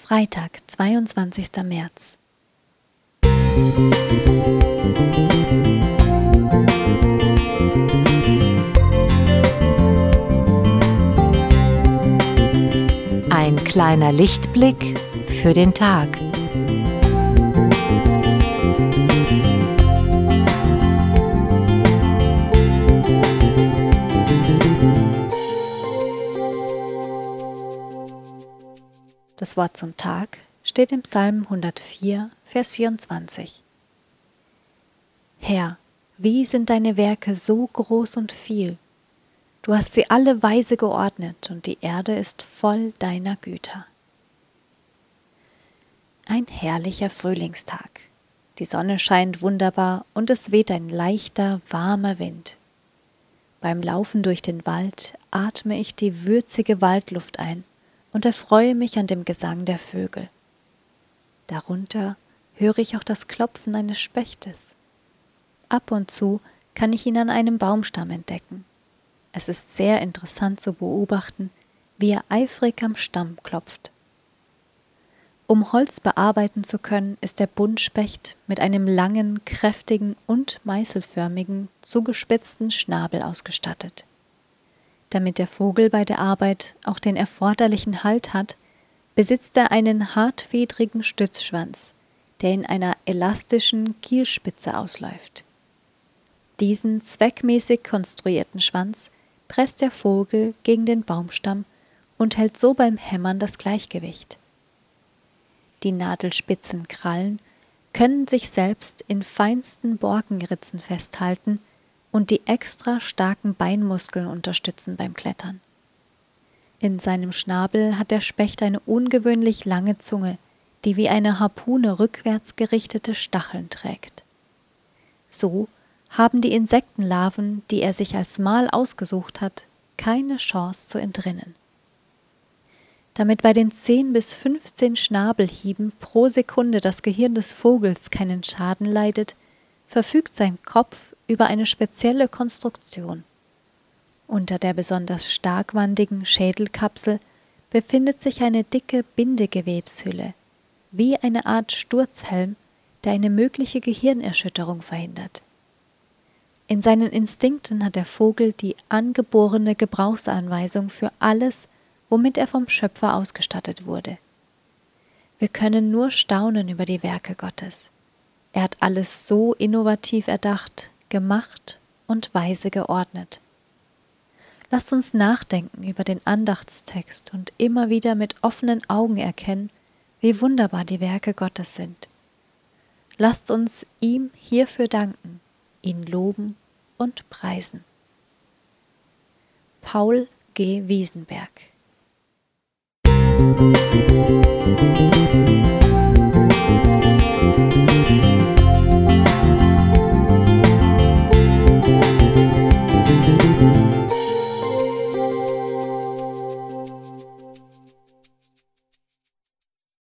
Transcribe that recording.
Freitag, 22. März. Ein kleiner Lichtblick für den Tag. Das Wort zum Tag steht im Psalm 104, Vers 24. Herr, wie sind deine Werke so groß und viel? Du hast sie alle weise geordnet und die Erde ist voll deiner Güter. Ein herrlicher Frühlingstag. Die Sonne scheint wunderbar und es weht ein leichter, warmer Wind. Beim Laufen durch den Wald atme ich die würzige Waldluft ein und erfreue mich an dem Gesang der Vögel. Darunter höre ich auch das Klopfen eines Spechtes. Ab und zu kann ich ihn an einem Baumstamm entdecken. Es ist sehr interessant zu beobachten, wie er eifrig am Stamm klopft. Um Holz bearbeiten zu können, ist der Buntspecht mit einem langen, kräftigen und meißelförmigen, zugespitzten Schnabel ausgestattet. Damit der Vogel bei der Arbeit auch den erforderlichen Halt hat, besitzt er einen hartfedrigen Stützschwanz, der in einer elastischen Kielspitze ausläuft. Diesen zweckmäßig konstruierten Schwanz presst der Vogel gegen den Baumstamm und hält so beim Hämmern das Gleichgewicht. Die nadelspitzen Krallen können sich selbst in feinsten Borkenritzen festhalten und die extra starken Beinmuskeln unterstützen beim Klettern. In seinem Schnabel hat der Specht eine ungewöhnlich lange Zunge, die wie eine Harpune rückwärts gerichtete Stacheln trägt. So haben die Insektenlarven, die er sich als Mahl ausgesucht hat, keine Chance zu entrinnen. Damit bei den 10 bis 15 Schnabelhieben pro Sekunde das Gehirn des Vogels keinen Schaden leidet, verfügt sein Kopf über eine spezielle Konstruktion. Unter der besonders starkwandigen Schädelkapsel befindet sich eine dicke Bindegewebshülle, wie eine Art Sturzhelm, der eine mögliche Gehirnerschütterung verhindert. In seinen Instinkten hat der Vogel die angeborene Gebrauchsanweisung für alles, womit er vom Schöpfer ausgestattet wurde. Wir können nur staunen über die Werke Gottes. Er hat alles so innovativ erdacht, gemacht und weise geordnet. Lasst uns nachdenken über den Andachtstext und immer wieder mit offenen Augen erkennen, wie wunderbar die Werke Gottes sind. Lasst uns ihm hierfür danken, ihn loben und preisen. Paul G. Wiesenberg.